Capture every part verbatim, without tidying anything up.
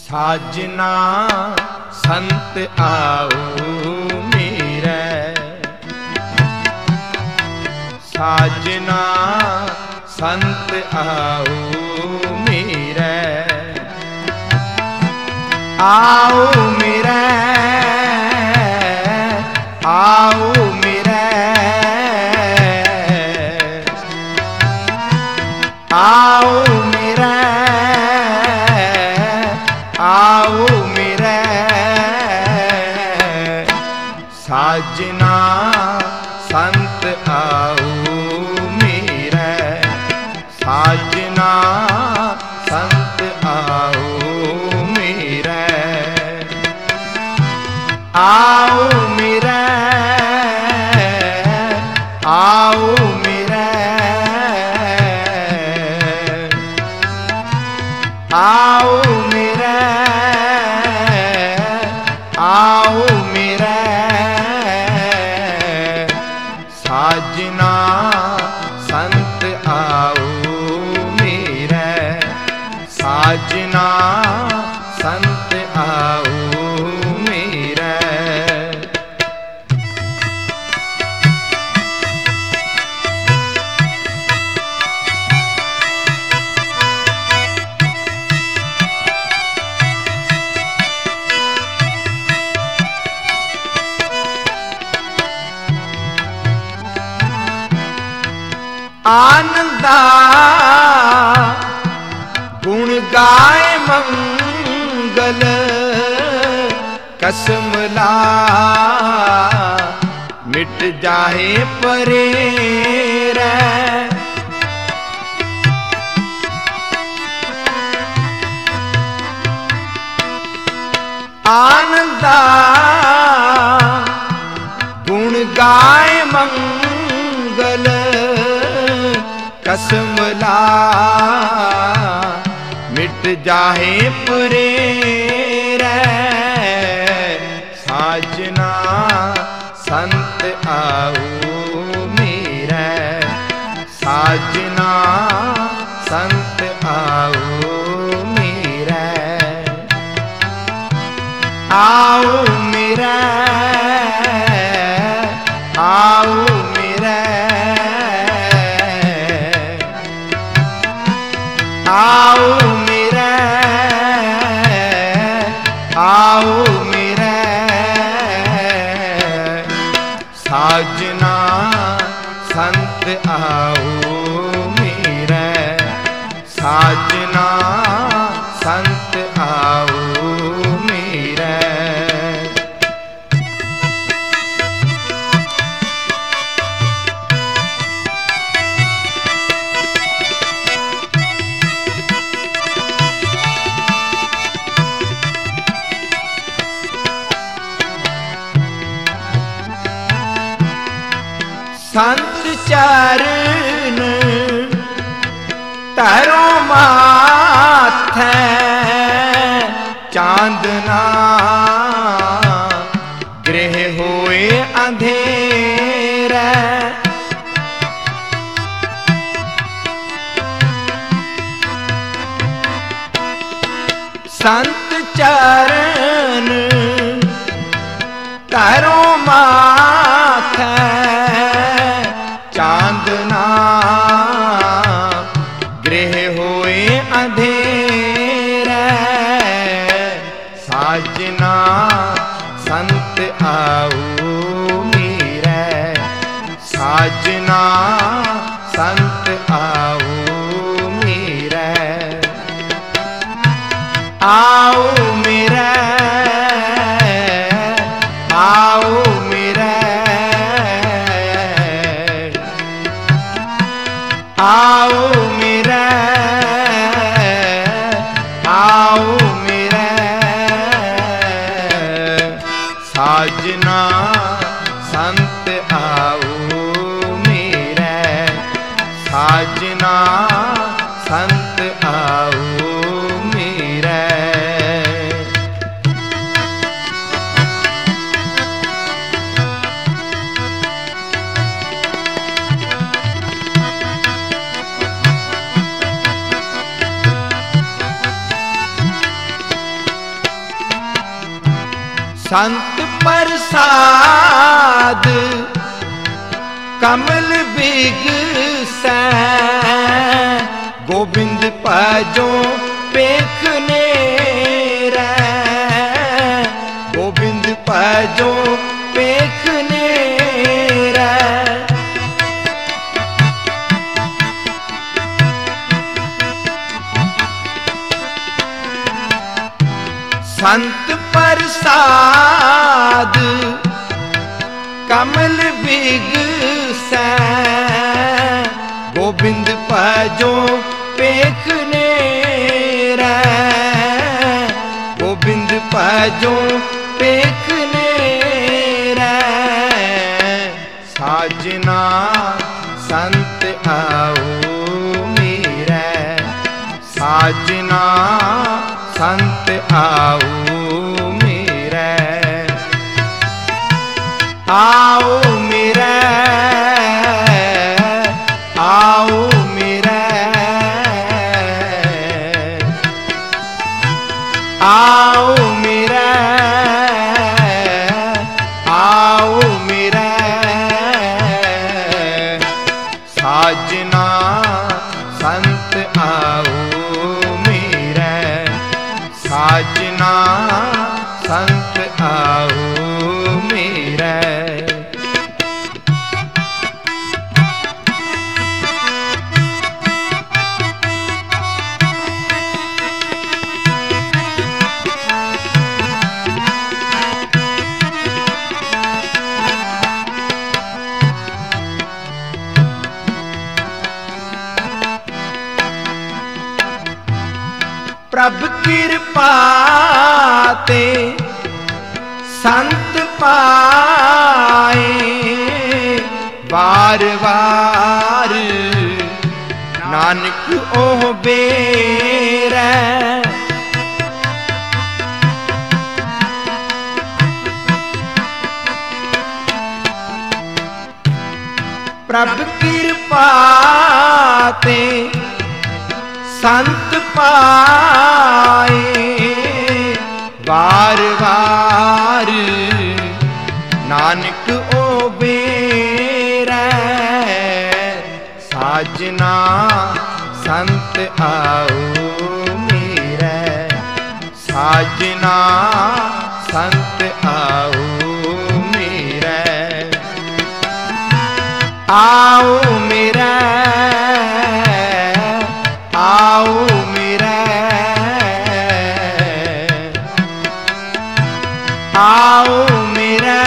साजना संत आओ मेरे, साजना संत आओ मेरे, आओ मेरे, आओ मेरे, आओ मेरे, आओ मेरे, साजना संत आओ मेरे, साजना संत आओ मेरे, आओ मेरे, आओ मेरे, आओ मेरे, आओ मेरे, साजना संत आओ मेरे, साजना संत आओ मेरे। आनंदा गुण गाए मंगल कसम ला मिट जाए परे रे, आनंदा गुण गाए मंगल कसम ला मिट जाए परे रे, साजना संत आओ मेरे, साजना संत आओ मेरे, आओ मेरे, आओ मेरे, आओ मेरे, आओ मेरे, साजना संत आओ मेरे, साजना संत आओ मेरे। संत चरण तारो माथे चांदना गृह होए अंधेरा, संत चरण तारो माथे चांदना गृह होए अंधेरा, साजना संत आओ मेरे, साजना संत आओ मेरे, आओ मेरे, आओ मेरे, आओ मेरे, आओ मेरे, साजना संत आओ मेरे, साजना संत आओ मेरे। संत प्रसाद कमल बिगसै, गोबिंद भजो पेखने रै, गोबिंद भजो पेखने रै। संत प्रसाद कमल बिगसै, गोबिंद भजो पेखने रै, गोबिंद भजो पेखने रै। साजना संत आओ मेरै, साजना संत आओ मेरै, आओ मेरै, आओ मेरै, आओ मेरै, आओ मेरै। साजना संत आओ मेरै, साजना संत आओ मेरै। प्रभ कृपा ते संत पाए, वार वार नानक ओह बेरै। प्रभ कृपा ते संत पाए, वार वार नानक ओ बेरै। साजना संत आओ मेरै, साजना संत आओ मेरै, आओ मेरै, आओ मेरै, आओ मेरै,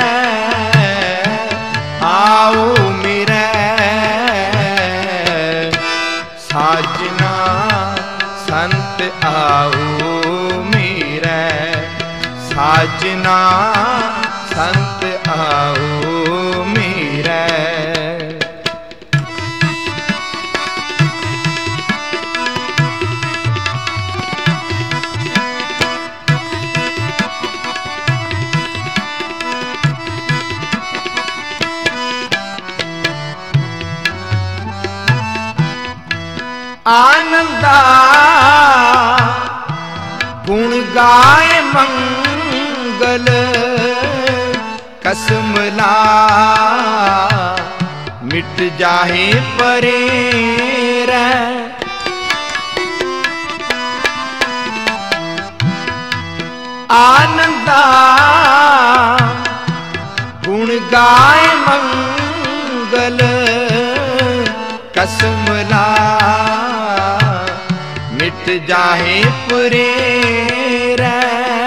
आओ मेरै। साजना संत आओ मेरै, साजना संत आओ मेरै। आनंदा गुण गाए मंगल, कसम ला मिट जाहे परे रै। आनंदा गुण गाए मंगल, कसम ला मिट जाहे पुरे रै।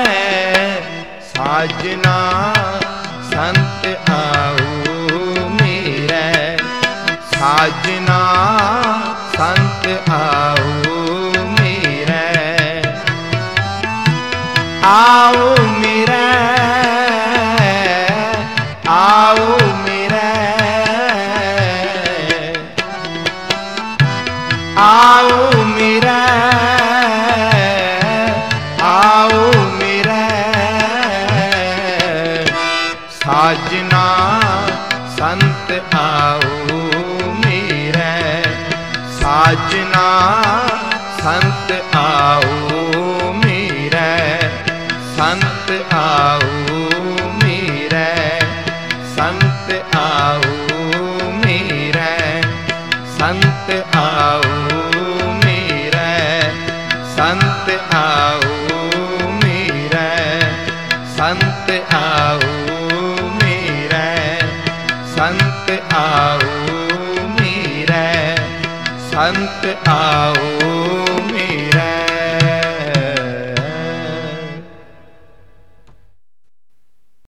साजना संत आओ मेरै, साजना संत आओ मेरै, आओ मेरै, आओ मेरै, आओ मेरै, आओ मेरै। साजना संत आओ मेरै, साजना संत आओ मेरै, संत ਆਓ ਮੇਰੇ, ਸੰਤ ਆਓ ਮੇਰੇ, ਸੰਤ ਆਓ ਮੇਰੇ, ਸੰਤ ਆਓ ਮੇਰੇ, ਸੰਤ ਆਓ ਮੇਰੇ, ਸੰਤ ਆਓ ਮੇਰੇ, ਸੰਤ ਆਓ